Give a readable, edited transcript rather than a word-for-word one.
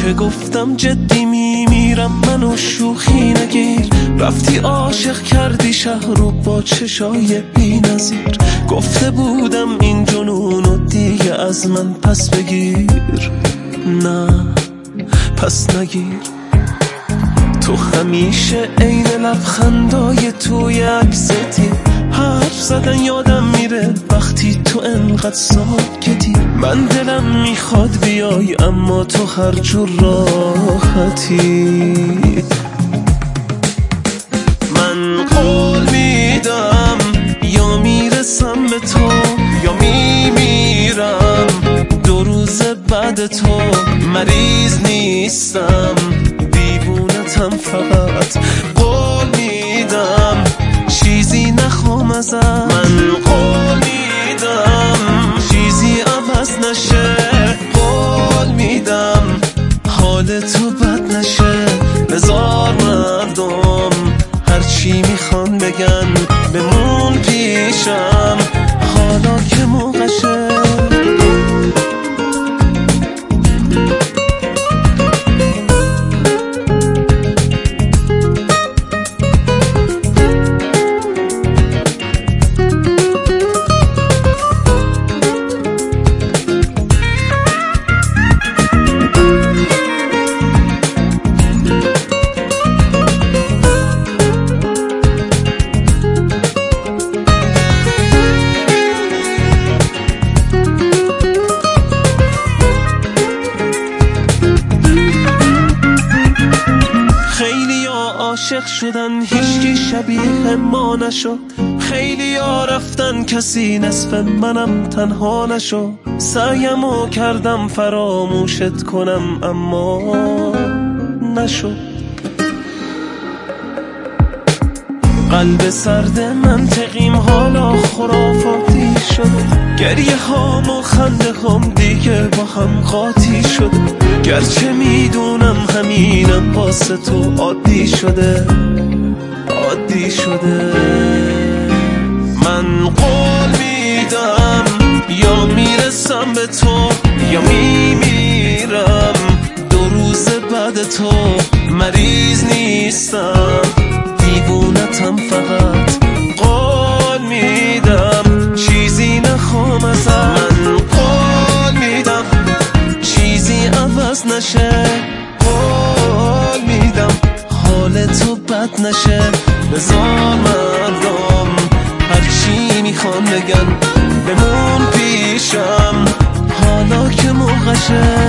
که گفتم جدی میمیرم منو شوخی نگیر. رفتی عاشق کردی شهر رو با چشای بی نظیر. گفته بودم این جنونو دیگه از من پس بگیر. نه پس نگیر. تو همیشه عین لبخندای توی عکستی. حرف زدن یادم میره وقتی تو انقدر ساکتی. من دلم میخواد بیای اما تو هر جور راحتی. من قول میدم یا میرسم به تو یا میمیرم. 2 روز بعد تو مریض نیستم دیوونتم فقط. قول میدم چیزی نخوام ازت. من قول میدم چیزی عوض نشه. قول میدم حال تو بد نشه. بذار مردم هرچی میخوان بگن بمون پیشم حالا که موقعشه. عاشق شدن هیچکی شبیه ما نشد. خیلی ها رفتن کسی نصف منم تنها نشد. سعیمو کردم فراموشت کنم اما نشد. قلب سرد منطقیم حالا خرافاتی شد. گریه هام و خنده هم دیگه با هم قاطی شد. گرچه میدونم همینم واسه تو عادی شده عادی شده. من قول میدم یا میرسم به تو یا میمیرم. 2 روز بعد تو مریض نیستم دیوونتم فقط. قول میدم چیزی نخوام ازت. من قول میدم چیزی عوض نشه. قول میدم حال تو بد نشه. بذار مردم هرچی میخوان بگن بمون پیشم حالا که موقعشه.